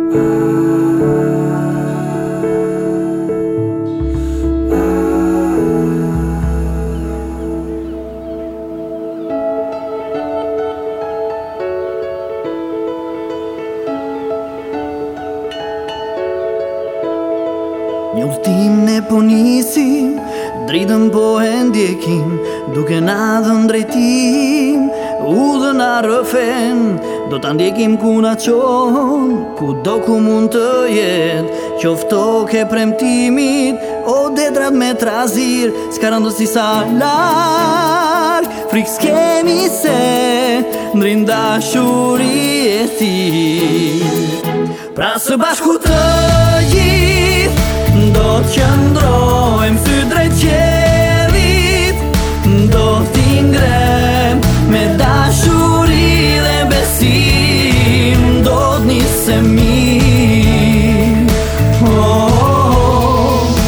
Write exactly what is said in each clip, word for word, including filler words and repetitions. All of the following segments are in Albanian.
Një udhtim ne po nisim, dritën po e ndjekim, duke na dhënë drejtim, udhën na rrëfen, do ta ndjekim ku na çon, kudo ku mund të jetë, qofto ke premtimit, o detrat me trazir, s'ka rëndësi sa larg, frikë s'kemi se ndrin dashuri e ti. Pra së bashku të gjithë do t'qëndrojmë sy drejt qiellit, do t'i ngrem me dashuri dhe besim, do t'nisem mirë. Oh, oh, oh.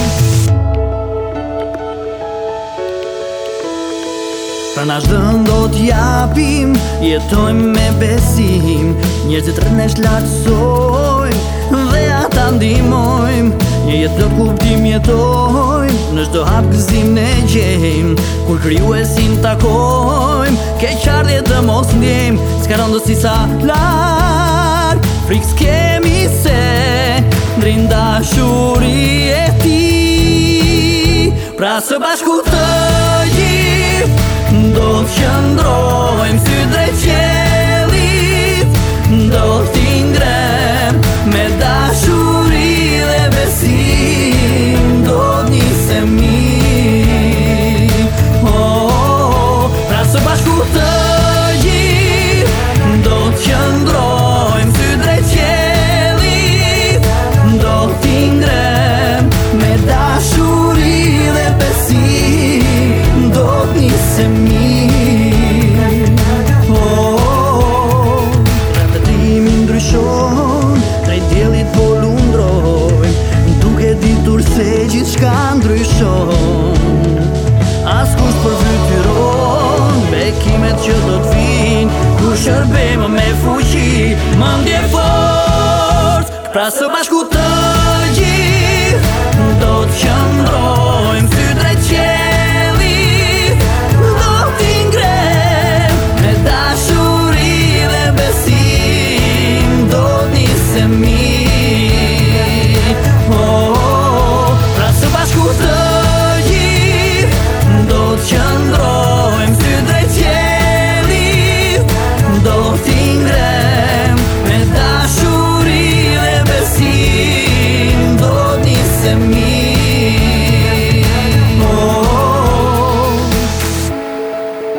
Pra na shdën do t'japim, jetojmë me besim, njerëzit rreth nesh lartësojmë dhe ata ndihmojmë. Një jetë plot kuptim jetojmë, në çdo hap gëzim ne gjejmë, kur krijuesin takojmë, keqardhje të mos ndjejmë, s'ka rëndësi sa larg, frikë s'kemi se ndrin dashuri e ti. Pra së bashku të gjithë do t'qëndrojmë sy drejt qiellit, do t'i ngrem me dashuri dhe besim, do t'nisem mirë. Oh, oh, oh. Pra së bashku të gjithë do t'qëndrojmë sy drejt qiellit, do t'i ngrem me dashuri dhe besim, do t'nisem mirë. Oh, oh, oh. Repetimi ndryshon, drejt diellit po lundrojmë, duke ditur se gjithçka ndryshon. Askush përfytyron bekimet që do t'vinë, kur shërbejmë me fuqi, mendje fortë. Pra së bashku të gjithë do t'qëndrojmë sy drejt qiellit, do t'i ngrem me dashuri dhe besim, do t'nisem mirë. Oh, oh, oh. Pra së bashku të gjithë do t'qëndrojmë sy drejt qiellit, do t'i ngrem me dashuri dhe besim, do t'nisem mirë. Oh, oh, oh.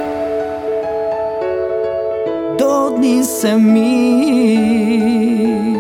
Do t'nisem mirë.